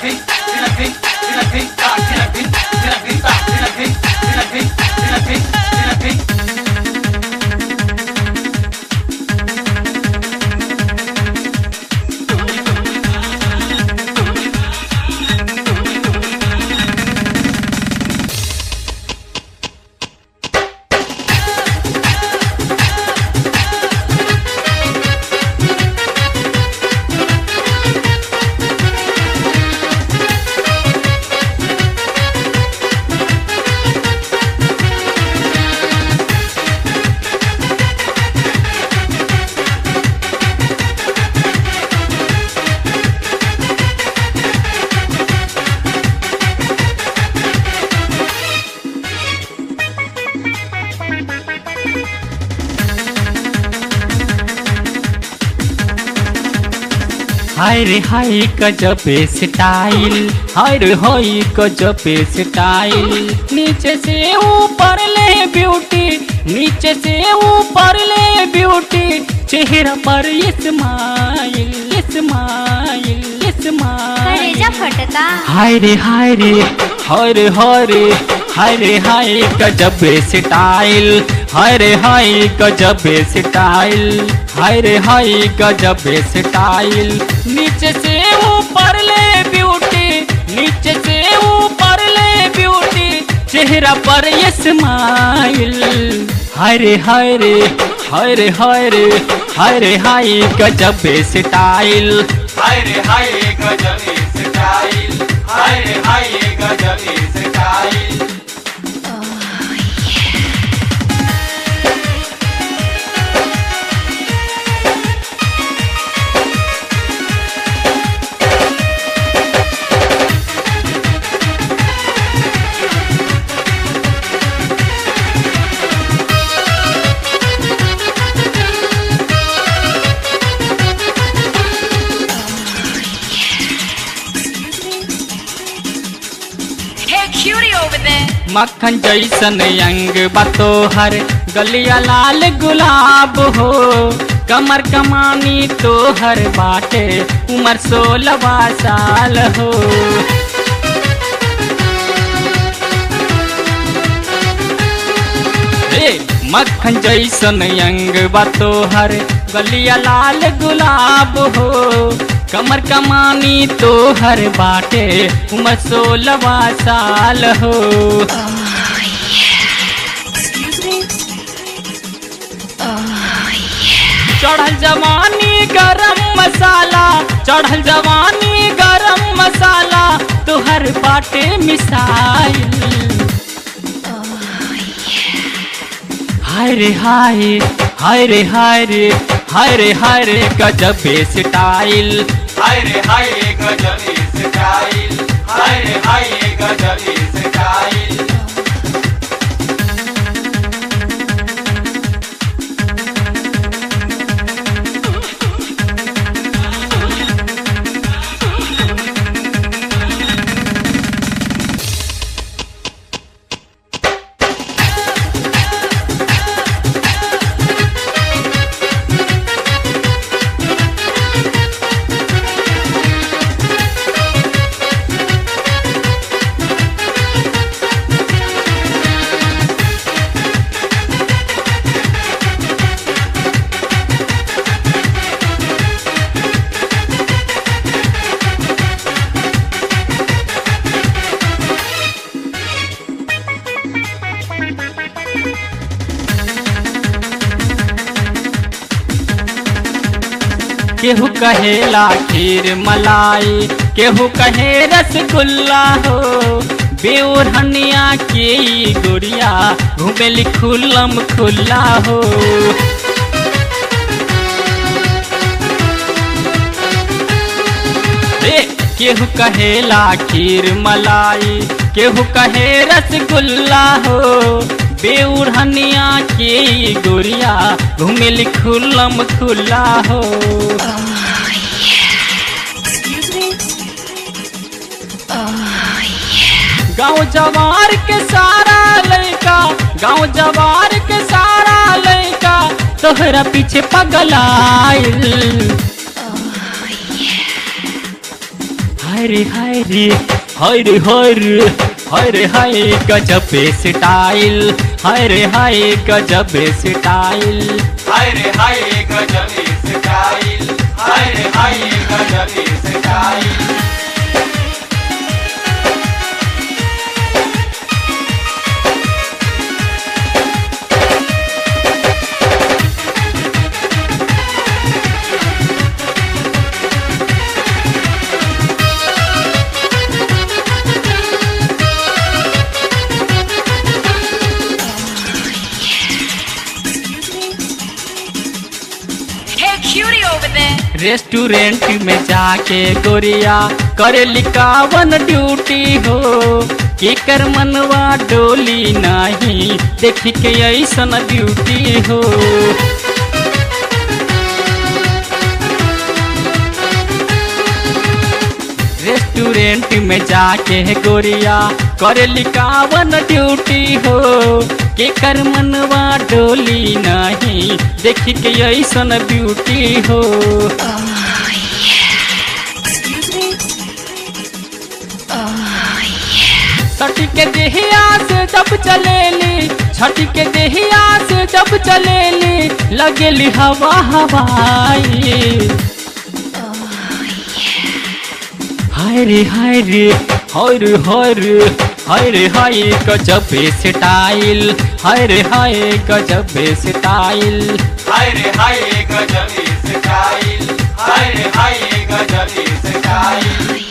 हाय रे हाय गजब स्टाइल, हाय रे हाय गजब स्टाइल। नीचे से ऊपर ले ब्यूटी, नीचे से ऊपर ले ब्यूटी। चेहरा पर स्माइल स्माइल स्माइल। कलेजा फटता। हाय रे हाय रे हाय रे हाय रे हाय रे हाय गजब स्टाइल, हाय रे हाय गजब स्टाइल, हाय रे हाय गजब स्टाइल। नीचे से ऊपर ले ब्यूटी, नीचे से ऊपर ले ब्यूटी। चेहरा पर ये स्माइल। हाय रे हाय रे हाय रे हाय रे हाय रे हाय गजब स्टाइल, हाय रे हाय गजब स्टाइल, हाय रे हाय गजब स्टाइल। मक्खन जैसन अंग बातो हर, गलिया लाल गुलाब हो। कमर कमानी तो हर बाटे, उम्र 16 साल हो। मक्खन जैसन अंग बातो हर, गलिया लाल गुलाब हो। कमर कमानी तो हर बाटे, उम्र 16 साल हो। चढ़ल जवानी गरम मसाला, चढ़ल जवानी गरम मसाला। तो हर बाटे मिसाइल। हाय रे हाय हाय रे हाय रे हाय रे हाय रे गजब स्टाइल, हाय रे हाय गजब स्टाइल, हाय रे हाय गजब स्टाइल। केहू कहेला खीर मलाई, केहू कहे रसगुल्ला हो। बेओढ़निया के गुड़िया घूमेली खुल्लम खुल्ला हो। केहू कहेला खीर मलाई, केहू कहे रसगुल्ला हो। बेओढ़निया के गोरिया घूमेली खुल्लम खुल्ला हो। गाँव जवार के सारा लड़का, गाँव जवार के सारा लड़का तोहरा पीछे पगलाइल। हाय हाय रे हाय रे हाय रे हाय रे हाय रे हाय गजब स्टाइल हाय रे हाय गजब स्टाइल हाय रे हाय गजब स्टाइल हाय रे हाय गजब style Hey, cutie over there. Restaurant में जाके गोरिया करे लिकावन ड्यूटी हो केकर मनवा डोली नहीं देखी के ऐसन ड्यूटी हो रेस्टोरेंट में जाके गोरिया करे लिकावन ड्यूटी हो केकर मनवा डोली नहीं देखी के ऐसन ब्यूटी हो छठी के देहिया से जब चलेली छठी के देहिया से जब चलेली लगेली हवा हवाई हाय रे हाय रे हाय रे हाय रे हाय रे हाय गजब स्टाइल हाय रे हाय गजब स्टाइल हाय रे हाय गजब स्टाइल हाय रे हाय गजब स्टाइल